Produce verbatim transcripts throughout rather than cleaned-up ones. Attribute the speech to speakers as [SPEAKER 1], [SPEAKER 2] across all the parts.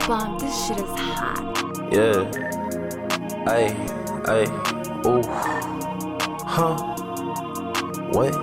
[SPEAKER 1] Bomb, this shit is hot.
[SPEAKER 2] Yeah. Ay, ay, ooh. Huh? What?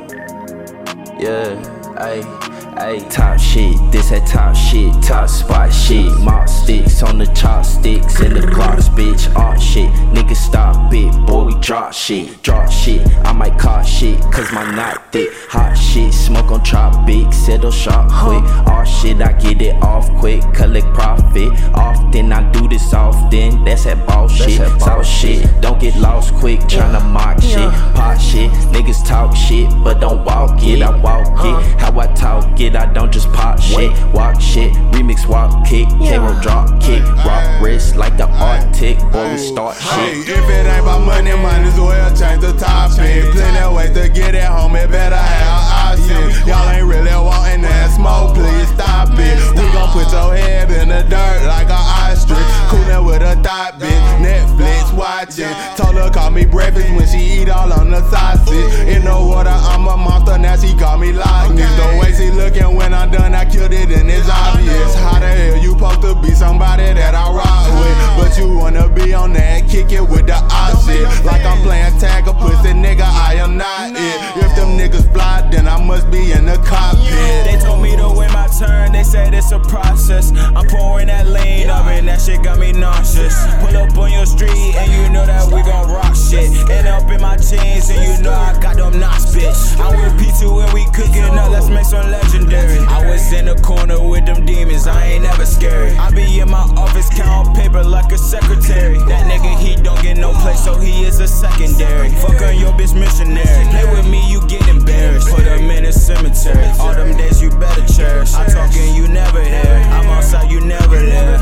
[SPEAKER 2] Yeah, ay, ay. Top shit, this that top shit, top spot shit. Mop sticks on the chopsticks and the glocks, bitch. Art shit, niggas stop it, boy, we drop shit. Drop shit, I might caught shit, cause my knot thick. Hot shit, smoke on tropics, settle sharp quick. All shit, I get it off quick, collect profit. Often, I do this often, that's that ball shit. South shit, don't get lost quick, tryna mock shit. Pop shit, niggas talk shit, but don't walk it. I walk it, how I talk it, I don't just pop shit. Walk shit, remix walk kick, K-roll drop kick. Rock wrist like the Arctic, boy, we start shit.
[SPEAKER 3] If it ain't about money, might as well change the topic. Plenty of ways to get it home, it better have options. Y'all ain't really wanting that smoke, please stop it. We gon' put your head in the dirt like a ostrich. Coolin' with a thought bitch, Netflix watching. Told her call me breakfast when she eat all on the sausage. In the water, I'm a monster, now she call me Loch Ness. The way she looking when I'm done, I killed it and it's obvious. How the hell you supposed to be somebody that I rock with? But you wanna be on that, kick it with the opposite. Like I'm playing tag, a pussy nigga, I am not it. If them niggas fly, then I must be in the cockpit.
[SPEAKER 4] They told me to wait my turn, they said it's a process. I'm pouring that lean up and that shit got me nauseous. Pull up on your street and you know that we gon' rock shit. End up in my jeans and you know I got them knots, bitch. I'm with P two and we cooking up, let's make some legendary. I was in the corner with them demons, I ain't never scary. I be in my office count paper like a secretary. That nigga, he don't get no play, so he is a secondary. Fuck on your bitch missionary. Play with me, you get embarrassed. Put them in a cemetery. All them days you better cherish. I talking, you never hear. I'm outside, you never there.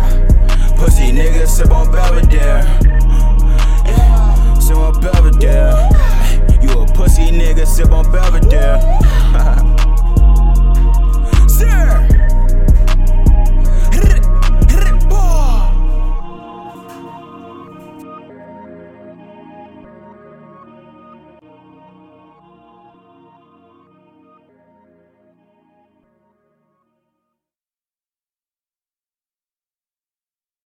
[SPEAKER 4] Pussy nigga, sip on Belvedere. Sip on Belvedere. You a pussy nigga, sip on Belvedere.